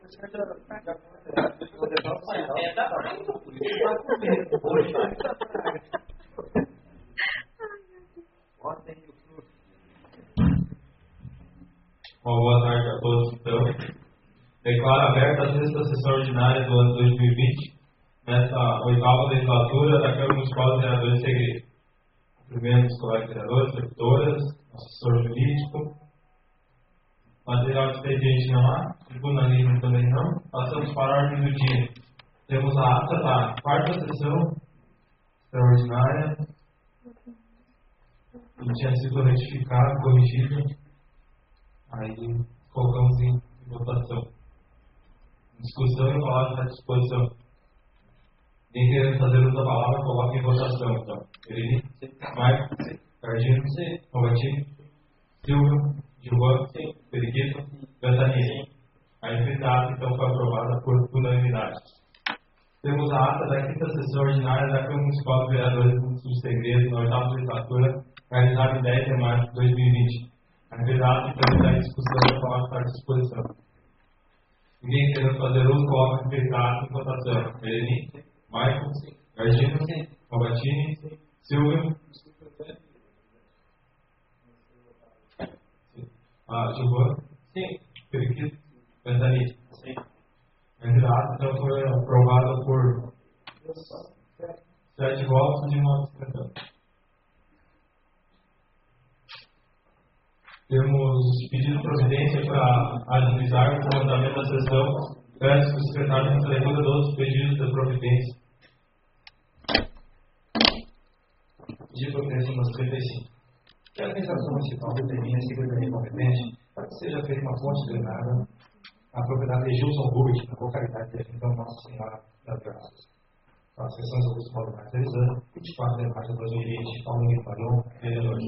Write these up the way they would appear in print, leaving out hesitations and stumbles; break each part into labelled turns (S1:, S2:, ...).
S1: Uma boa tarde a todos, então. Declaro aberta a sexta sessão ordinária do ano 2020, nesta oitava legislatura da Câmara Municipal de Vereadores de Segredo. Cumprimento os colegas vereadores, servidores, assessor jurídico. Material de expediente não há, tribunalismo também não. Passamos para a ordem do dia. Temos a ata da quarta sessão extraordinária, que tinha sido retificado, corrigido. Aí colocamos em votação. Discussão e palavra à disposição. Quem querendo fazer uso da palavra, coloca em votação. Então, Ele, Marco, Cardino, Robertinho, Silvio, Gilvan, Periquito, Ventania. A atividade então foi aprovada por unanimidade. Temos a ata da quinta sessão ordinária da Câmara Municipal de Vereadores do Segredo, na oitava legislatura, realizada em 10 de março de 2020. A atividade então está em discussão e palavra à disposição. Ninguém querendo fazer uso, coloca em votação. Ele, Michael, Gardino, Robertini, Silvio, Gilvan, Periquito, Ventania. A atividade então foi aprovada por 7 votos e 1 abstenção. Temos pedido de providência para agilizar o comandamento da sessão. Peço que o secretário nos leitura dos pedidos de providência.
S2: Pedido de providência número 35. Que a administração municipal determine a secretaria competente para que seja feita uma ponte drenada na propriedade de Gilson Rubit, na localidade de então Nossa Senhora das Graças. As sessões do Augusto Paulo Marques realizando, 24 de março de 2020, Paulo Guimarães, vereador.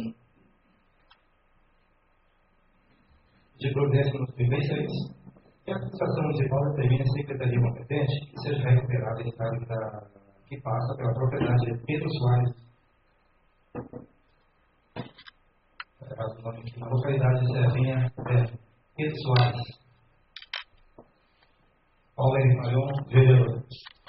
S2: De providência número 36, que a administração municipal determine a secretaria competente que seja recuperada a estrada que passa pela propriedade de Pedro Soares, na localidade de Serrinha, Pedro Soares. Paulo Guimarães, vereador.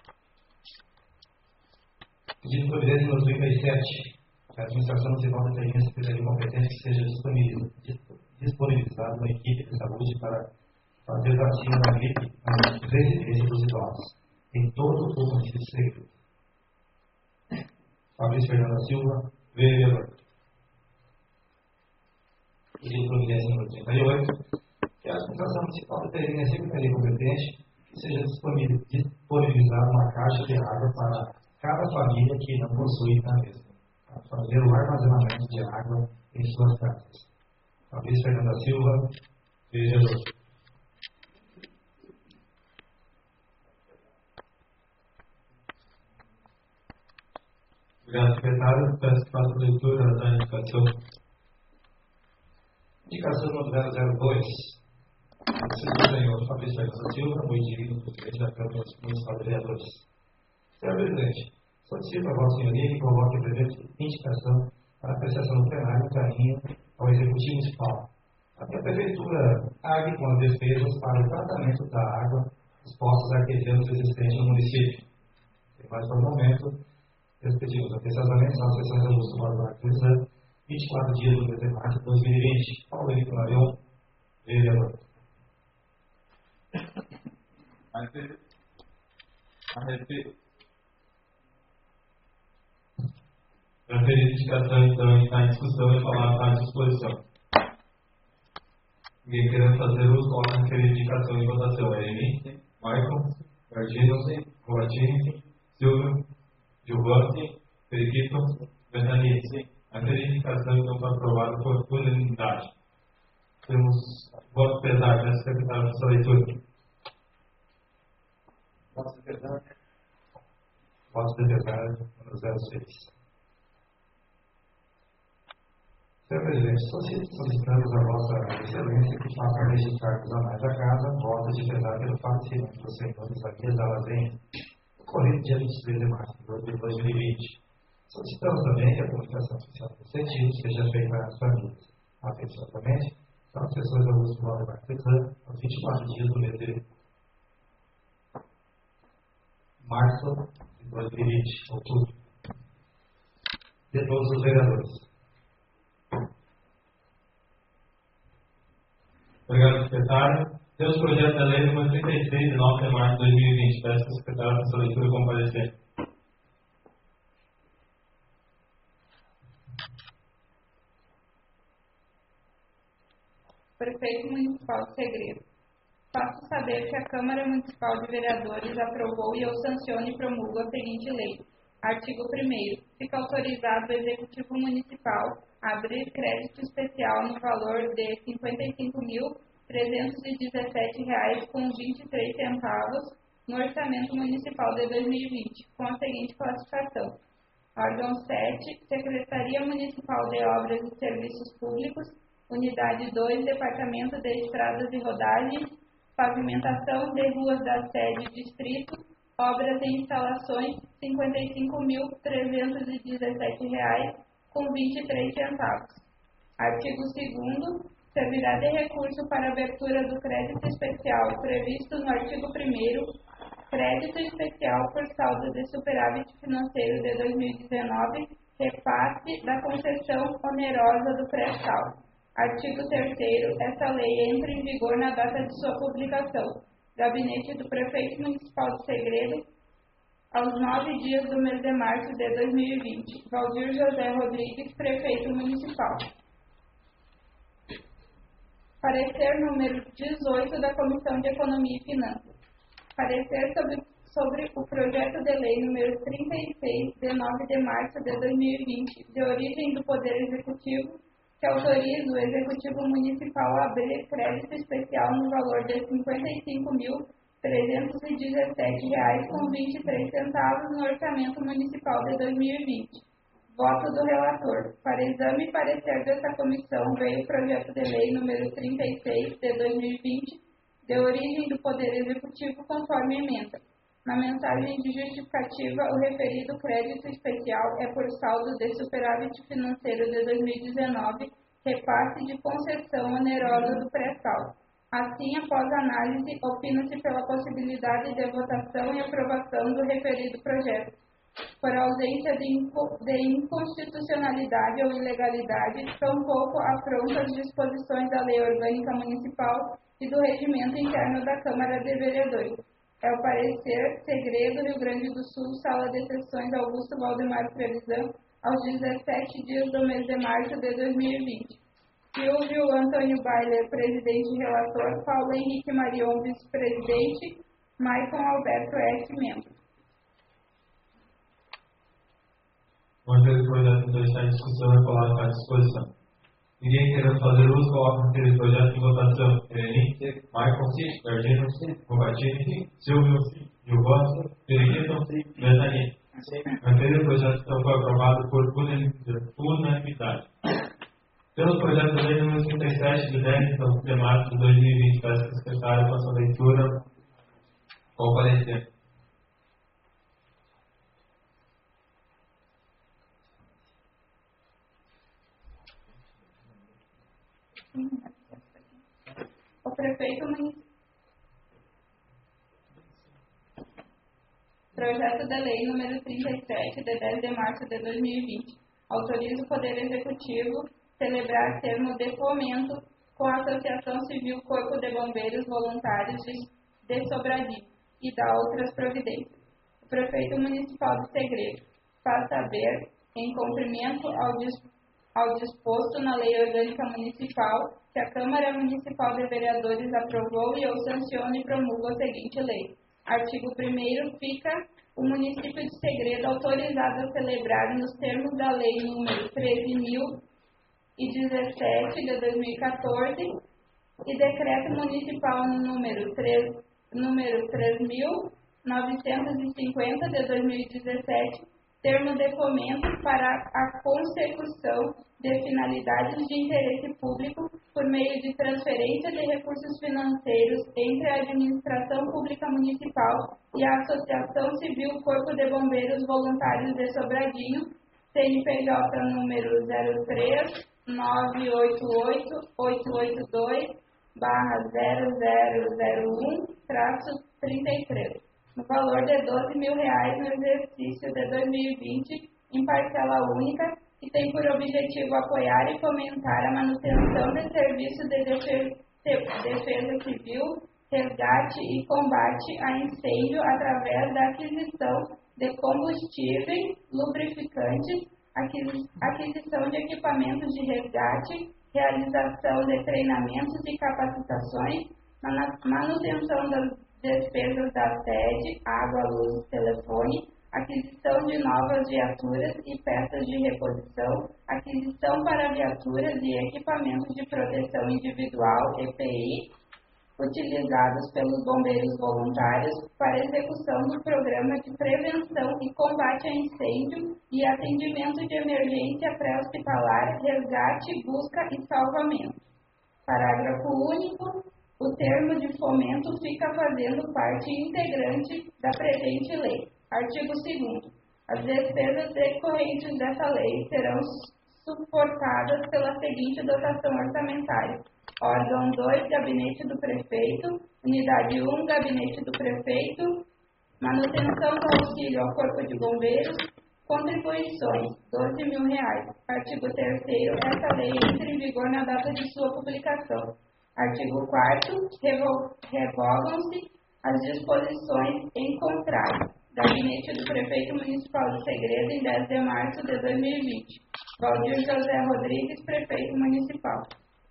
S2: Pedido de providência número 37, que a administração municipal determine a secretaria competente que seja disponibilizada uma equipe de saúde para fazer vacina da gripe na residência dos idosos, em todo o município de Segredo. Fabrício Fernanda Silva, vereador. Pedido de providência número 38, que a administração municipal determine a secretaria competente que seja disponibilizada uma caixa de água para cada família que não possui na mesma, para fazer o armazenamento de água em suas casas. Fabrício Fernanda Silva, vereador.
S1: Obrigado, secretário. Peço que faça a leitura da indicação.
S2: Indicação número 002. Senhor Senhor Fabrício Fernanda Silva, muito digno presidente da Câmara Municipal de Vereadores. Senhor presidente, solicito a Vossa Senhoria que coloque a presente indicação para apreciação do plenário encaminho ao Executivo Municipal. A Prefeitura arque com as despesas para o tratamento da água dos poços artesianos existentes no município. Mas, por momento, respectivos apressadamente às sessões da Augusto Paulo Marques, 24 dias do mês de março de 2020. Paulo Guimarães, vereador.
S1: A indicação, então, está em discussão e palavra à disposição. Ninguém querendo fazer uso, coloca a indicação em votação. É ele, Michael, Gardino, Robertini, Silvio, Gilvan, Periquito, Ventania. A indicação, então, foi aprovada por unanimidade. Temos voto pesado nessa secretária da sua leitura.
S2: Voto pesado. Voto pesado, número 06. Senhor presidente, solicitamos a Vossa Excelência que faça registrar os anais da casa, votos de pesar pelo falecimento do senhor Isaías Alazen, ocorrido dia 23 de março de 2020. Solicitamos também que a comunicação social do sentido seja feita às famílias. Atenciosamente, são as sessões da Augusto Paulo Marques, aos 24 dias do mês de março de 2020, outubro, de todos os vereadores.
S1: Obrigado, secretário. Temos o projeto da lei número 36, de 9 de março de 2020. Peço que o secretário faça a leitura e comparecer.
S3: Prefeito Municipal de Segredo. Faço saber que a Câmara Municipal de Vereadores aprovou e eu sanciono e promulgo a seguinte lei. Artigo 1º. Fica autorizado o Executivo Municipal a abrir crédito especial no valor de R$ 55.317,23 no Orçamento Municipal de 2020, com a seguinte classificação. Órgão 7, Secretaria Municipal de Obras e Serviços Públicos, Unidade 2, Departamento de Estradas e Rodagens, pavimentação de ruas da sede distrito, obras e instalações, R$ 55.317,23. Artigo 2º. Servirá de recurso para abertura do crédito especial previsto no artigo 1º, crédito especial por saldo de superávit financeiro de 2019, repasse da concessão onerosa do pré-sal. Artigo 3º. Esta lei entra em vigor na data de sua publicação. Gabinete do Prefeito Municipal de Segredo, aos 9 dias do mês de março de 2020. Valdir José Rodrigues, Prefeito Municipal. Parecer número 18 da Comissão de Economia e Finanças. Parecer sobre o projeto de lei número 36, de 9 de março de 2020, de origem do Poder Executivo, que autoriza o Executivo Municipal a abrir crédito especial no valor de R$ 55.317,23 no Orçamento Municipal de 2020. Voto do relator. Para exame e parecer desta comissão veio o projeto de lei número 36 de 2020, de origem do Poder Executivo, conforme emenda. Na mensagem de justificativa, o referido crédito especial é por saldo de superávit financeiro de 2019, repasse de concessão onerosa do pré-sal. Assim, após análise, opina-se pela possibilidade de votação e aprovação do referido projeto. Por ausência de inconstitucionalidade ou ilegalidade, tampouco afronta as disposições da Lei Orgânica Municipal e do Regimento Interno da Câmara de Vereadores. É o parecer Segredo, Rio Grande do Sul, Sala de Sessões Augusto Valdemar Trevisan, aos 17 dias do mês de março de 2020. Silvio Antônio Bailer, presidente e relator, Paulo Henrique Marion, vice-presidente, Maicon Alberto S., membro.
S1: Uma vez o projeto já está em discussão, é colocado à disposição. Ninguém querendo fazer uso, coloca aquele projeto em votação. Evelyn, Michael, Gardino, Robatini, Silvio, Gilvan, Periquito, Betani. Aquele projeto então foi aprovado por unanimidade. Pelo projeto de lei número 37, de 10 de março de 2020, peço que o secretário faça a leitura com o parecer.
S3: O prefeito municipal. Projeto da Lei número 37, de 10 de março de 2020, autoriza o Poder Executivo celebrar termo de fomento com a Associação Civil Corpo de Bombeiros Voluntários de Sobradinho e dá outras providências. O prefeito municipal de Segredo faz saber, em cumprimento ao disposto na Lei Orgânica Municipal, que a Câmara Municipal de Vereadores aprovou e eu sanciono e promulgo a seguinte lei. Artigo 1º. Fica o município de Segredo autorizado a celebrar, nos termos da Lei número 13.017 de 2014 e Decreto Municipal número 3.950 de 2017, termo de fomento para a consecução de finalidades de interesse público por meio de transferência de recursos financeiros entre a Administração Pública Municipal e a Associação Civil Corpo de Bombeiros Voluntários de Sobradinho, CNPJ número 03-988-882/0001-33, no valor de R$ 12.000 no exercício de 2020 em parcela única, que tem por objetivo apoiar e fomentar a manutenção de serviços de defesa civil, resgate e combate a incêndio através da aquisição de combustíveis, lubrificantes, aquisição de equipamentos de resgate, realização de treinamentos e capacitações, manutenção das despesas da sede, água, luz e telefone, aquisição de novas viaturas e peças de reposição, aquisição para viaturas e equipamentos de proteção individual, EPI, utilizados pelos bombeiros voluntários para execução do programa de prevenção e combate a incêndio e atendimento de emergência pré-hospitalar, resgate, busca e salvamento. Parágrafo único. O termo de fomento fica fazendo parte integrante da presente lei. Artigo 2º. As despesas decorrentes dessa lei serão suportadas pela seguinte dotação orçamentária: órgão 2, gabinete do prefeito; unidade 1, gabinete do prefeito; manutenção do auxílio ao corpo de bombeiros; contribuições, R$ 12.000. Artigo 3º. Essa lei entra em vigor na data de sua publicação. Artigo 4º. Revogam-se as disposições em contrário. Gabinete do Prefeito Municipal de Segredo, em 10 de março de 2020. Valdir José Rodrigues, Prefeito Municipal.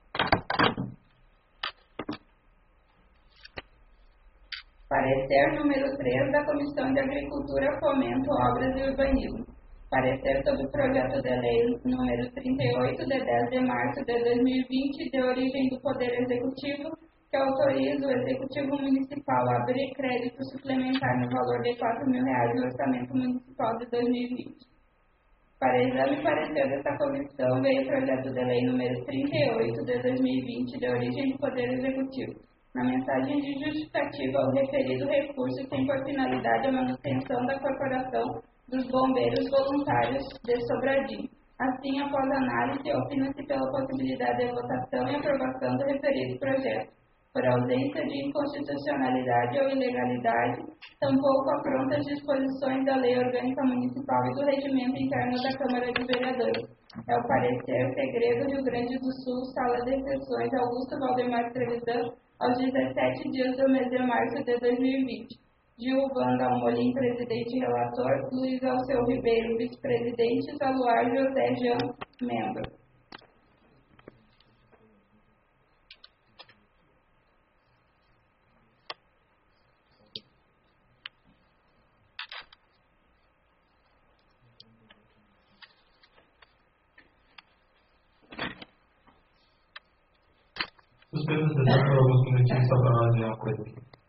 S3: Parecer número 3 da Comissão de Agricultura, Fomento, Obras e Urbanismo. Parecer sobre o projeto de lei número 38, de 10 de março de 2020, de origem do Poder Executivo, que autoriza o Executivo Municipal a abrir crédito suplementar no valor de R$ 4.000 no Orçamento Municipal de 2020. Para exame e parecer desta comissão, veio o projeto de lei número 38 de 2020, de origem do Poder Executivo. Na mensagem de justificativa, o referido recurso tem por finalidade a manutenção da Corporação dos Bombeiros Voluntários de Sobradinho. Assim, após análise, opina-se pela possibilidade de votação e aprovação do referido projeto. Por ausência de inconstitucionalidade ou ilegalidade, tampouco afronta as disposições da Lei Orgânica Municipal e do Regimento Interno da Câmara de Vereadores. É o parecer Segredo, Rio Grande do Sul, Sala de Sessões, Augusto Valdemar Trevisan, aos 17 dias do mês de março de 2020. Gil Wanda Almolim, presidente e relator; Luiz Alceu Ribeiro, vice-presidente; Zaluar José Jean, membro.
S1: Suspendo a sessão por alguns minutinhos só para analisar uma coisa aqui.